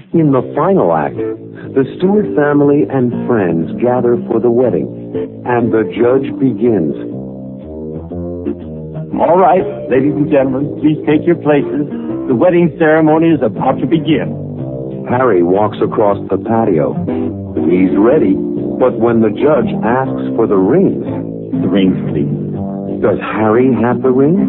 In the final act, the Stewart family and friends gather for the wedding, and the judge begins. All right, ladies and gentlemen, please take your places. The wedding ceremony is about to begin. Harry walks across the patio. He's ready, but when the judge asks for the rings... The rings, please. Does Harry have the rings?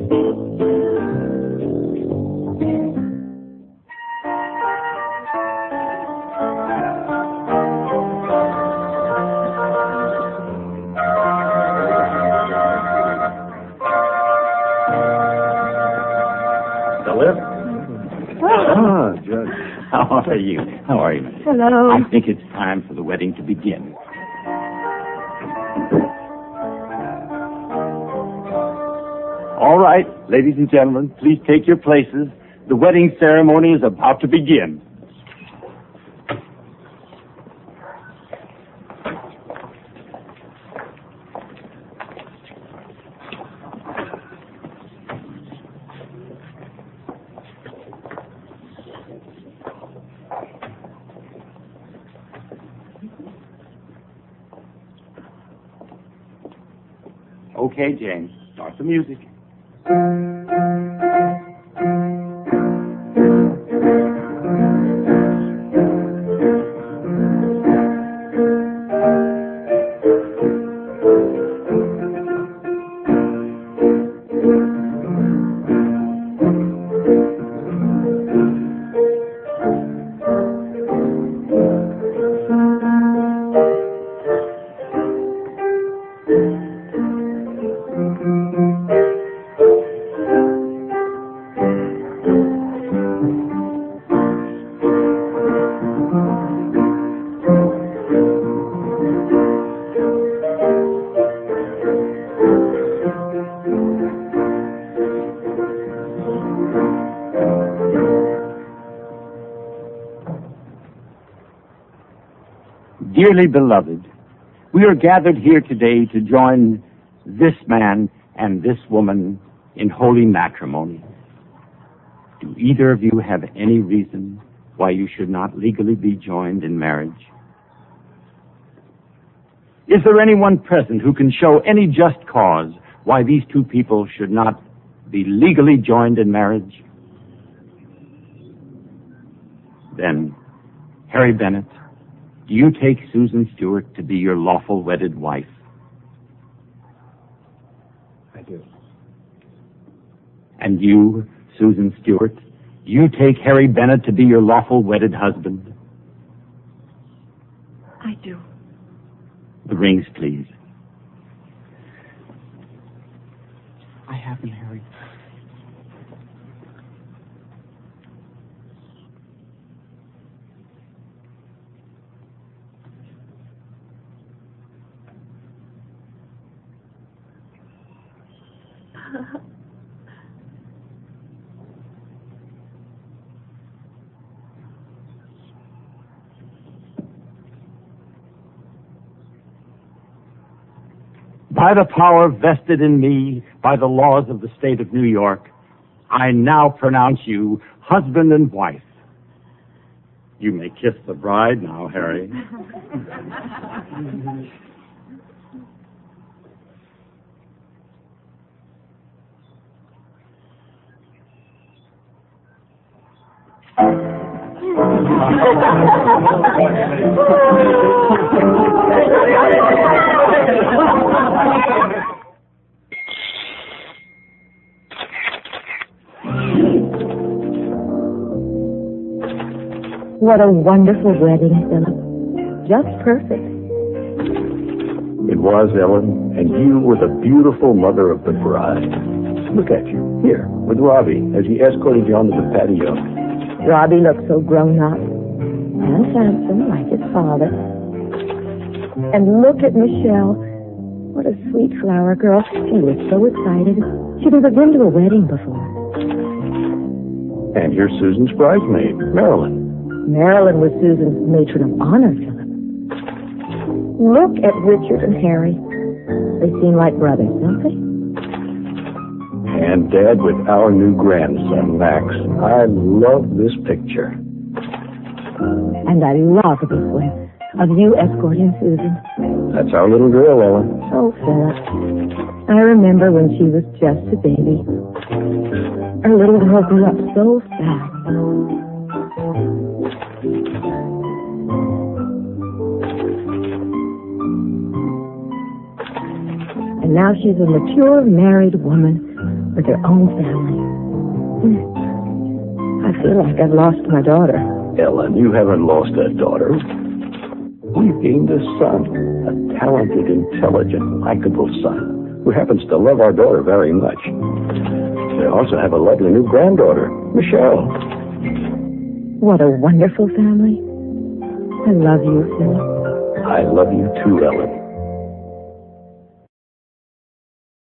Judge. How are you? How are you? Hello. I think it's time for the wedding to begin. All right, ladies and gentlemen, please take your places. The wedding ceremony is about to begin. Okay, James, start the music. Dearly beloved, we are gathered here today to join this man and this woman in holy matrimony. Do either of you have any reason why you should not legally be joined in marriage? Is there anyone present who can show any just cause why these two people should not be legally joined in marriage? Then, Harry Bennett, do you take Susan Stewart to be your lawful wedded wife? I do. And you, Susan Stewart, do you take Harry Bennett to be your lawful wedded husband? I do. The rings, please. I have them, Harry. By the power vested in me by the laws of the state of New York, I now pronounce you husband and wife. You may kiss the bride now, Harry. What a wonderful wedding, Philip. Just perfect. It was, Ellen, and you were the beautiful mother of the bride. Look at you, here, with Robbie, as he escorted you onto the patio. Robbie looked so grown up and handsome like his father. And look at Michelle. What a sweet flower girl. She was so excited. She'd never been to a wedding before. And here's Susan's bridesmaid, Marilyn. Marilyn was Susan's matron of honor, Philip. Look at Richard and Harry. They seem like brothers, don't they? And Dad with our new grandson, Max. I love this picture. And I love this one of you escorting Susan. That's our little girl, Ellen. Oh, Philip. I remember when she was just a baby. Our little girl grew up so fast. And now she's a mature married woman with her own family. I feel like I've lost my daughter. Ellen, you haven't lost that daughter. We've gained a son, a talented, intelligent, likable son, who happens to love our daughter very much. They also have a lovely new granddaughter, Michelle. What a wonderful family. I love you, Philip. I love you too, Ellen.